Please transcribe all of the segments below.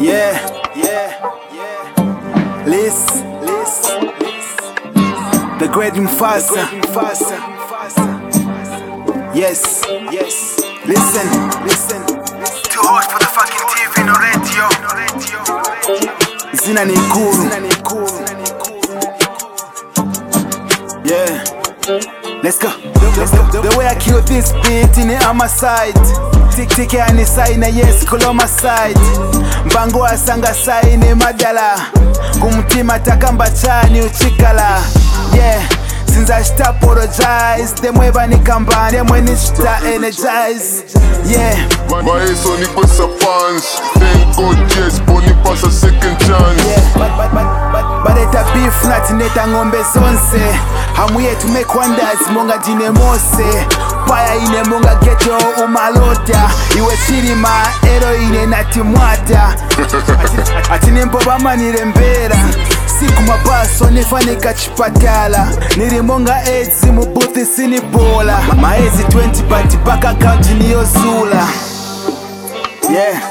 Yeah. The great Mufasa. Yes. Listen. Too hot for the fucking TV, no radio. Zina ni cool. Yeah. Let's go. The way I kill this beat in the armor side. Tik yani saina yes koloma side. Mbango asanga saine madala. Kumutima takamba chani uchikala. Yeah. Since I stop apologize, them way bani kamba, them when it's start energize. Yeah. Mas only pass a fans. Thank God yes, only pass a second chance. Yeah. But it a beef not neta ngombe zonse. I'm here to make wonders, monga jine mose. Paya ine monga ghetto umalota. Iwe chirima, ero ine natimwata. Atine mboba mani rembera. Siku mabaso nifanika chipatala. Nirimonga AIDS mubuthi sinibola. Maezi 20 bati baka account niyo zula. Yeah.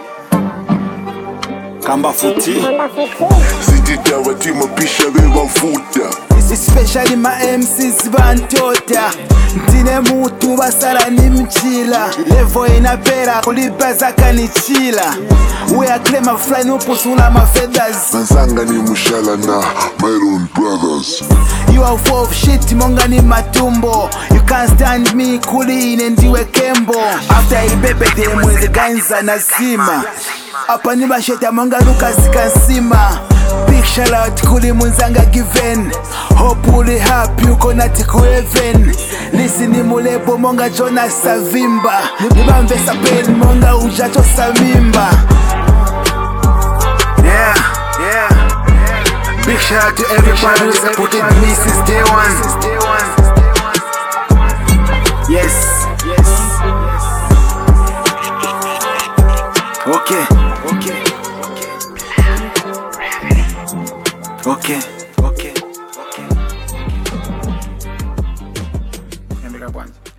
Kamba futi. Sitita watima pisha beba futa. Especially my MCs bantota. Ntine mutu basala ni mchila. Levo inapera kulibaza kanichila. We are claim a fly no pusula my feathers. Mazanga ni mushala na Myron Brothers. You are full of shit monga ni matumbo. You can't stand me kuli inendiwe kembo. After ibebe mwezi ganza nazima. Apa ni basheta monga Lucas kansima. Big shout out kuli munzanga given. Hope uli happy uko nati ku heaven. Listen ni mulebo monga Jonas Savimba. Nibamvesa pen monga ujato samimba. Yeah. Big shout out to everybody who supported me since day one. Yes. Okay.